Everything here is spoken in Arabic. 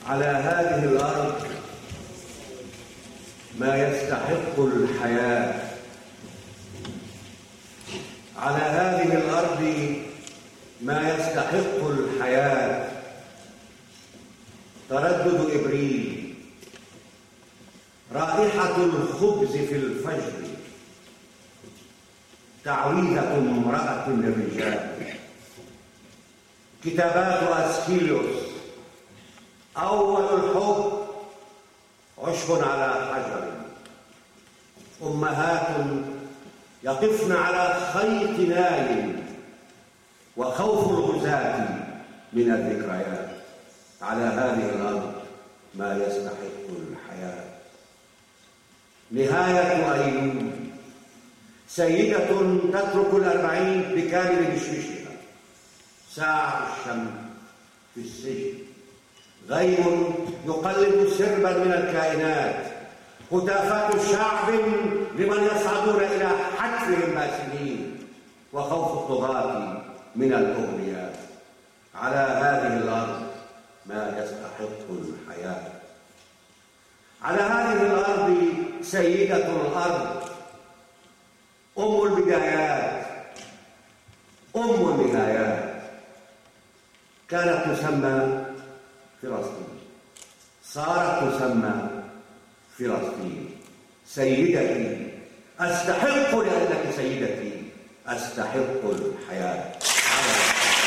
على هذه الأرض ما يستحق الحياة. على هذه الأرض ما يستحق الحياة. تردد إبريل، رائحة الخبز في الفجر، تعويذة امرأة للرجال، كتابات أسكيلوس، أول الحب، عشب على حجر، أمهات يقفن على خيط نال، وخوف الغزاة من الذكريات. على هذه الأرض ما يستحق الحياة. نهاية أيلول، سيدة تترك 40 بكامل مشمشها، ساعة الشمس في السجن، غيم يقلب سربا من الكائنات، هتافات شعب لمن يصعدون إلى حتفهم باسمين، وخوف الطغاة من الأغنياء. على هذه الأرض ما يستحق الحياة. على هذه الأرض سيدة الأرض، أم البدايات، أم النهايات، كانت تسمى فلسطين، صارت تسمى فلسطين. سيدتي، أستحق لأنك سيدتي، أستحق الحياة.